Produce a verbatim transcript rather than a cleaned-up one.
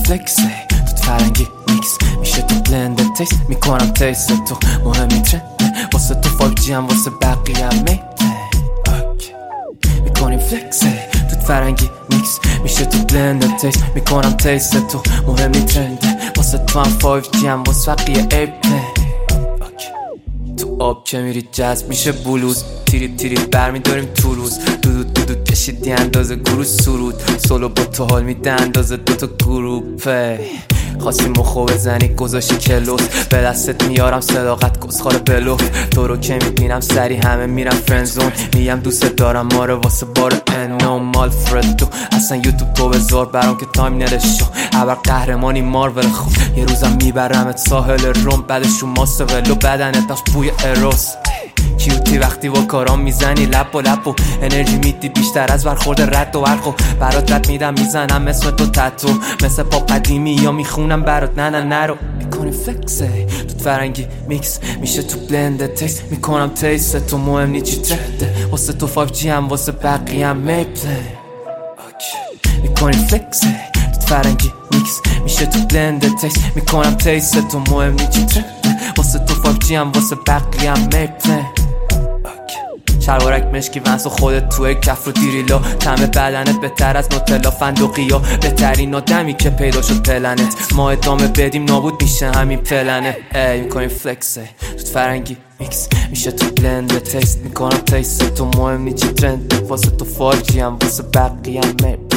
فلکسه تو فرنگی میکس میشه تو بلند تیست میکنم تیست تو مهمی ترنده واسه تو فایو جی هم واسه بقیه هم میده میکنیم فلکسه تو فرنگی میکس میشه تو بلند تیست میکنم تیست تو مهمی ترنده واسه تو هم فایو جی هم واسه بقیه ایپه تو آب که میری جذب میشه بلوز تیری تیری برمیداریم تو روز دودو دودو کشیدی اندازه گروه سرود سولو با تو حال میده اندازه دوتا گروپه خواستی مخو بزنی گذاشی کلوس به دستت میارم صداقت گسخار بلو تو رو که میبینم سری همه میرم فرنزون میگم دوست دارم ماره واسه بار انو مال فردو اصلا یوتیوب تو بذار برام که تایم نرشو ابر قهرمانی مارول خوب یه روزم میبرمت ساحل روم بعدش رو ماست ولو بدنت داشت بوی اروس کیوتی وقتی با کارام میزنی لپ و لپ و انرژی میدی بیشتر از برخورد رد و برخو برات رد میدم میزنم مثل تو تتو مثل پاپ قدیمی یا میخونم برات نه نه نرو میکنی فلکسه تو فرنگی میکس میشه تو بلند تیست میکنم تیست تو مهم نی چی ترده واسه تو فایو جی هم واسه بقیه هم میپله میکنی فلکسه تو فرنگی میکس میشه تو بلند تیست میکنم تیست تو مهم نی چی ترده واسه تو فایو جی هم واسه بقیه هم میپله شلوارک مشکی ونس و خودت توی کف رو دیریلا طعم بدنت بهتر از نوتلا فندقیا بهترین آدمی که پیدا شد پلنت ما ادامه بدیم نابود میشه همین پلنه ای میکنیم فلکسه تو فرنگی میکس میشه تو بلند تیست میکنم تیست تو مهم نی چی ترند واسه تو فایو جی هم واسه بقیه هم